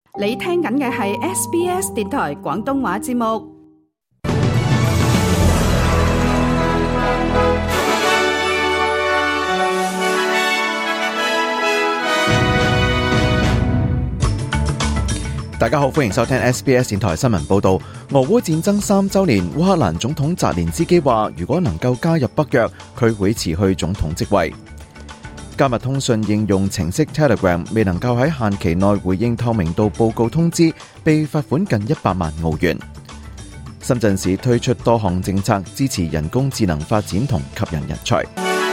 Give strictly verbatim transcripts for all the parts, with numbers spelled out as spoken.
你聽緊嘅係 S B S 電台廣東話節目。 大家好，歡迎收聽 S B S 電台新聞報道。俄烏戰爭三週年，烏克蘭總統澤連斯基話，如果能夠加入北約，佢會辭去總統職位。加密通訊應用程式 Telegram 未能夠喺限期內回應透明度報告通知，被罰款近一百萬澳元。深圳市推出多項政策支持人工智能發展同吸引人才。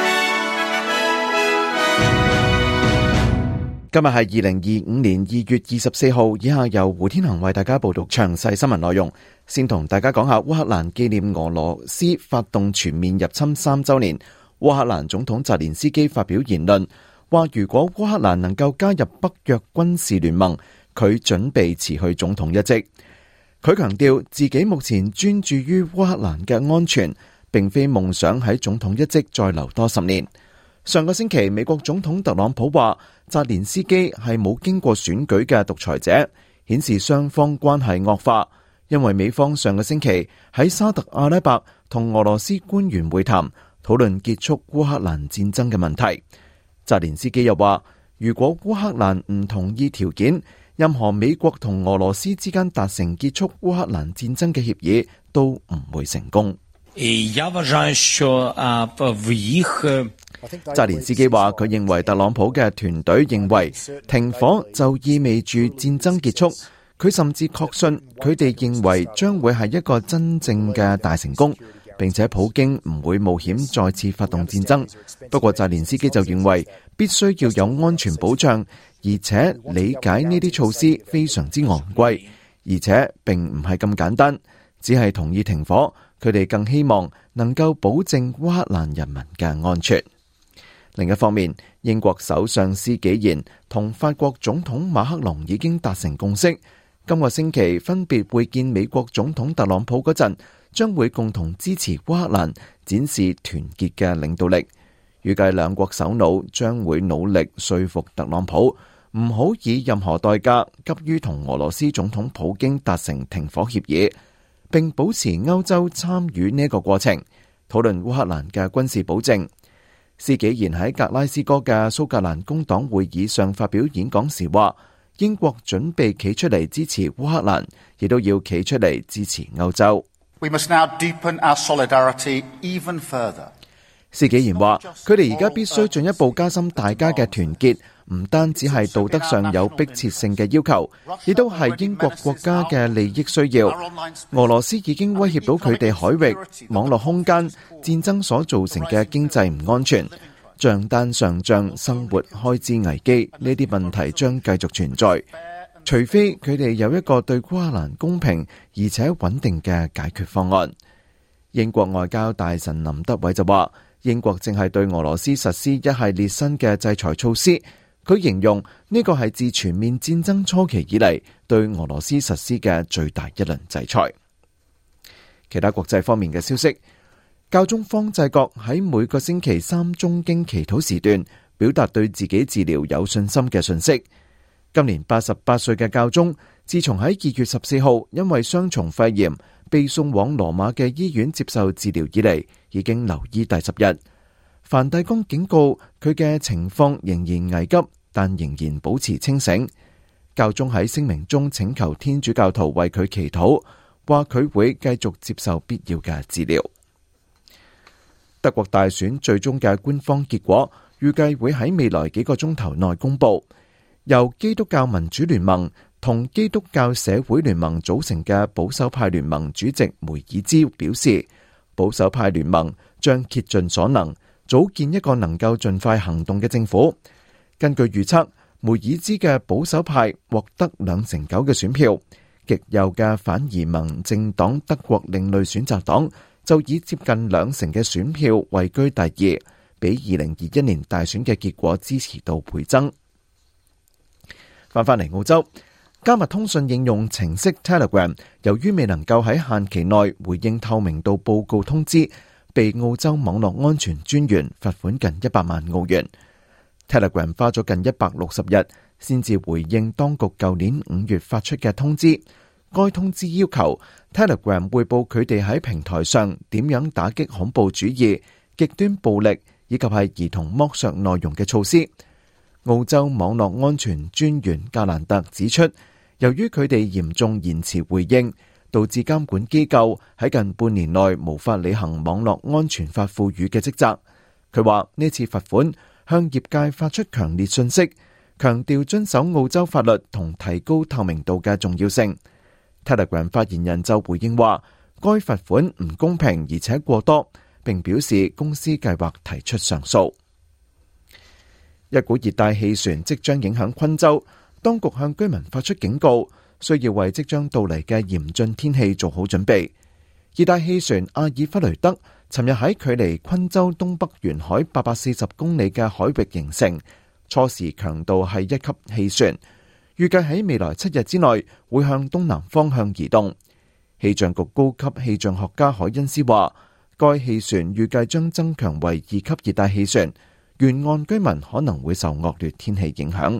今日係二零二五年二月二十四號，以下由胡天恒為大家報讀詳細新聞內容。先同大家講下烏克蘭紀念俄羅斯發動全面入侵三週年，烏克蘭總統澤連斯基發表言論，話如果烏克蘭能夠加入北約軍事聯盟，佢準備辭去總統一職。佢強調自己目前專注於烏克蘭嘅安全，並非夢想喺總統一職再留多十年。上個星期，美國總統特朗普話澤連斯基係冇經過選舉嘅獨裁者，顯示雙方關係惡化。因為美方上個星期喺沙特阿拉伯同俄羅斯官員會談，討論結束烏克蘭戰爭嘅問題。澤連斯基又話，如果烏克蘭唔同意條件，任何美國同俄羅斯之間達成結束烏克蘭戰爭嘅協議都唔會成功。澤連斯基話，佢認為特朗普嘅團隊認為停火就意味住戰爭結束，佢甚至確信佢哋認為將會係一個真正嘅大成功，並且普京唔會冒險再次發動戰爭。不過澤連斯基就認為必須要有安全保障，而且理解呢啲措施非常之昂貴，而且並唔係咁簡單，只係同意停火，佢哋更希望能夠保證烏克蘭人民嘅安全。另一方面，英國首相施紀賢同法國總統馬克龍已經達成共識，今個星期分別會見美國總統特朗普嗰陣，將會共同支持烏克蘭，展示團結嘅領導力。預計兩國首腦將會努力說服特朗普，唔好以任何代價急於同俄羅斯總統普京達成停火協議，並保持歐洲參與呢個過程，討論烏克蘭嘅軍事保證。施紀賢喺格拉斯哥嘅蘇格蘭工黨會議上發表演講時話，英國準備企出嚟支持烏克蘭，亦都要企出嚟支持歐洲。 We must now deepen our solidarity even further. 施紀賢話，佢哋而家必須進一步加深大家嘅團結，唔單止係道德上有迫切性嘅要求，亦都係英國國家嘅利益需要。俄羅斯已經威脅到佢哋海域、網絡空間、戰爭所造成嘅經濟唔安全、賬單上漲、生活開支危機，呢啲問題將繼續存在，除非佢哋有一個對烏克蘭公平而且穩定嘅解決方案。英國外交大臣林德偉就話，英國正係對俄羅斯實施一系列新嘅制裁措施，佢形容呢個係自全面戰爭初期以嚟對俄羅斯實施嘅最大一輪制裁。其他國際方面嘅消息，教宗方濟各喺每個星期三中經祈禱時段表達對自己治療有信心嘅訊息。今年八十八歲嘅教宗，自從喺二月十四號因為雙重肺炎被送往羅馬嘅醫院接受治療以嚟，已經留醫第十日。梵蒂岡警告佢嘅情況仍然危急，但仍然保持清醒。教宗喺聲明中請求天主教徒為佢祈禱，話佢會繼續接受必要嘅治療。德國大選最終嘅官方結果預計會喺未來幾個鐘頭內公布。由基督教民主聯盟同基督教社會聯盟組成嘅保守派聯盟主席梅爾茲表示，保守派聯盟將竭盡所能組建一個能夠盡快行動嘅政府。根據預測，梅爾茲嘅保守派獲得兩成九嘅選票，極右嘅反移民政黨德國另類選擇黨就以接近兩成嘅選票位居第二，比二零二一年大選嘅結果支持度倍增。翻返嚟澳洲，加密通訊應用程式 Telegram 由於未能夠喺限期內回應透明度報告通知，被澳洲網絡安全專員罰款近一百萬澳元。Telegram 花咗近一百六十日先至回應當局舊年五月發出嘅通知。該通知要求 Telegram 匯報佢哋喺平台上點樣打擊恐怖主義、極端暴力以及係兒童剝削內容嘅措施。澳洲網絡安全專員格蘭特指出，由於佢哋嚴重延遲回應，導致監管機構喺近半年內無法履行網絡安全法賦予嘅職責。佢話呢次罰款向業界發出強烈訊息，強調遵守澳洲法律同提高透明度嘅重要性。Telegram 發言人就回應話，該罰款唔公平而且過多，並表示公司計劃提出上訴。一股熱帶氣旋即將影響昆州，當局向居民發出警告，需要為即將到嚟嘅嚴峻天氣做好準備。熱帶氣旋阿爾弗雷德尋日喺距離昆州東北沿海八百四十公里嘅海域形成，初時強度係一級氣旋。預計喺未來七日之內會向東南方向移動。氣象局高級氣象學家海恩斯話，該氣旋預計將增強為二級熱帶氣旋，沿岸居民可能會受惡劣天氣影響。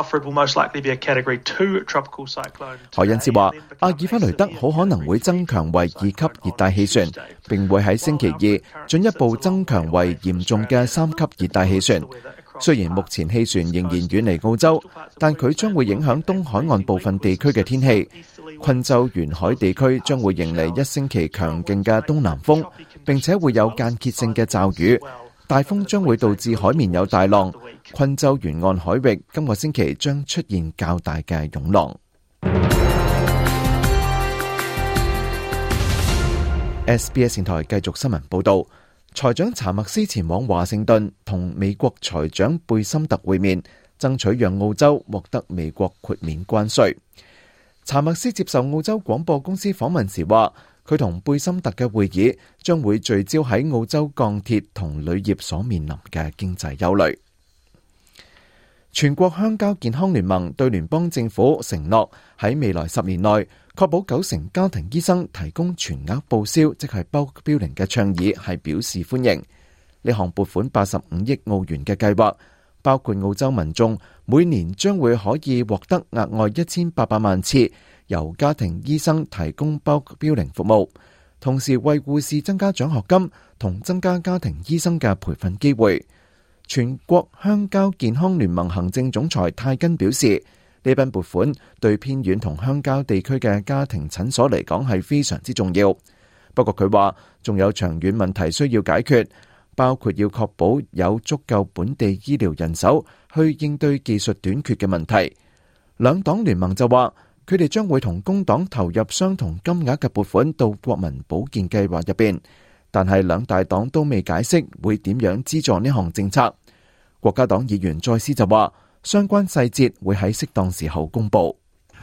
海恩斯話，阿爾弗雷德好可能會增強為二級熱帶氣旋，並會喺星期二進一步增強為嚴重嘅三級熱帶氣旋。雖然目前氣旋仍然遠離澳洲，但佢將會影響東海岸部分地區嘅天氣。昆州沿海地區將會迎嚟一星期強勁嘅東南風，並且會有間歇性嘅驟雨。大風將會導致海面有大浪，昆州沿岸海域今個星期將出現較大嘅湧浪。S B S 電台繼續新聞報道。財長查默斯前往華盛頓同美國財長貝森特會面，爭取讓澳洲獲得美國豁免關稅。查默斯接受澳洲廣播公司訪問時話，佢同貝森特嘅會議將會聚焦喺澳洲鋼鐵同鋁業所面臨嘅經濟憂慮。全國鄉郊健康聯盟對聯邦政府承諾喺未來十年內確保九成家庭醫生提供全額報銷，即係 bulk billing 嘅倡議係表示歡迎。呢項撥款八十五億澳元嘅計劃，包括澳洲民眾每年將會可以獲得額外一千八百萬次由家庭醫生提供 bulk billing 服務，同時為護士增加獎學金同增加家庭醫生嘅培訓機會。全國鄉郊健康聯盟行政總裁泰根表示，呢筆撥款對偏遠同鄉郊地區嘅家庭診所嚟講係非常之重要。不過佢話仲有長遠問題需要解決，包括要確保有足夠本地醫療人手去應對技術短缺嘅問題。兩黨聯盟就話佢哋將會同工黨投入相同金額嘅撥款到國民保健計劃入邊，但係兩大黨都未解釋會點樣資助呢項政策。國家黨議員再斯就話，相關細節會喺適當時候公布。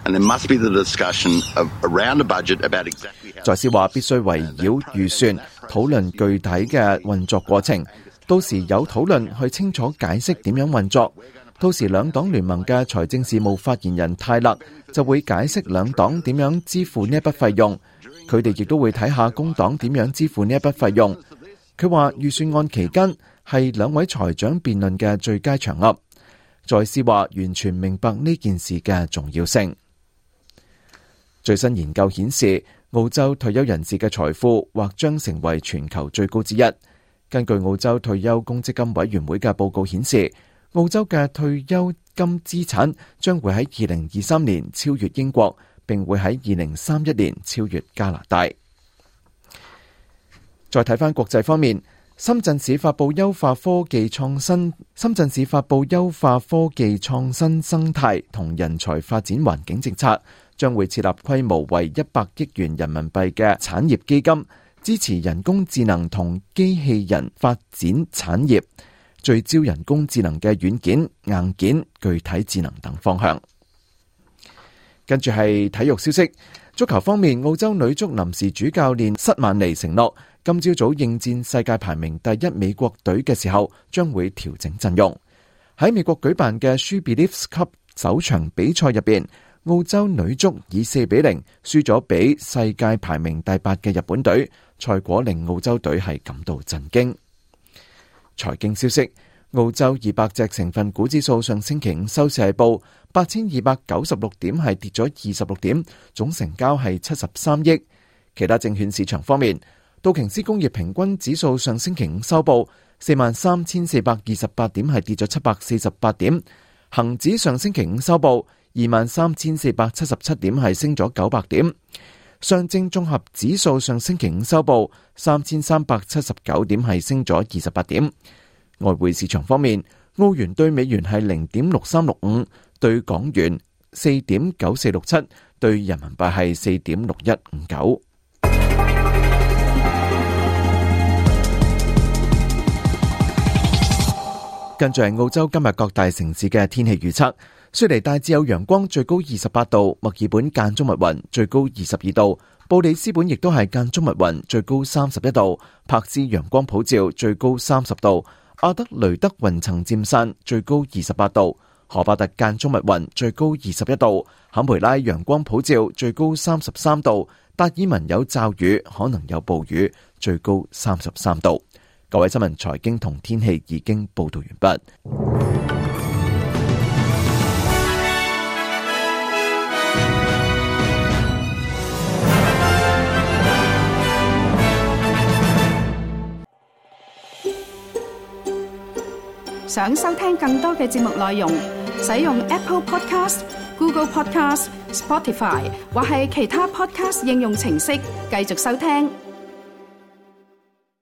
再斯話必須圍繞預算討論具體嘅運作過程，到時有討論去清楚解釋點樣運作。到時兩黨聯盟嘅財政事務發言人泰勒就會解釋兩黨點樣支付呢一筆費用，佢哋亦都會睇下工黨點樣支付呢一筆費用。佢話預算案期間係兩位財長辯論嘅最佳場合。再斯話完全明白呢件事嘅重要性。最新研究顯示，澳洲退休人士嘅財富或將成為全球最高之一。根據澳洲退休公積金委員會嘅報告顯示，澳洲嘅退休金資產將會喺二零二三年超越英國，並會喺二零三一年超越加拿大。再睇返國際方面，深圳市發布優化科技創新深圳市發布優化科技創新生態同人才發展環境政策，將會設立規模為一百億元人民幣嘅產業基金，支持人工智能同機器人發展產業，聚焦人工智能嘅軟件、硬件、具體智能等方向。跟住係體育消息，足球方面，澳洲女足臨時主教練塞曼尼承諾，今朝早應戰世界排名第一美國隊嘅時候，將會調整陣容。喺美國舉辦嘅 She Believes Cup 首場比賽入邊，澳洲女足以四比零輸咗俾世界排名第八嘅日本隊，賽果令澳洲隊係感到震驚。財經消息， 澳洲二百隻成分股指數上星期五收市係報八千二百九十六點，係跌咗二十六點，總成交係七十三億。其他證券市場方面，道瓊斯工業平均指數上星期五收報四萬三千四百二十八點，係跌咗七百四十八點。恒指上星期五收報二萬三千四百七十七點，係升咗九百點。上證綜合指數上星期五收報三千三百七十九點，係升咗二十八點。外匯市場方面，澳元對美元係零點六三六五，對港元四點九四六七，對人民幣係四點六一五九。跟住係澳洲今日各大城市嘅天氣預測。雪梨大致有陽光，最高二十八度；墨爾本間中密雲，最高二十二度；布里斯本亦都係間中密雲，最高三十一度；柏斯陽光普照，最高三十度；阿德雷德雲層漸散，最高二十八度；荷巴特間中密雲，最高二十一度；坎培拉陽光普照，最高三十三度；達爾文有驟雨，可能有暴雨，最高三十三度。各位新聞、財經同天氣已經報道完畢。 想收聽更多嘅節目內容，使用 Apple Podcast、Google Podcast、Spotify 或係其他 Podcast 應用程式繼續收聽。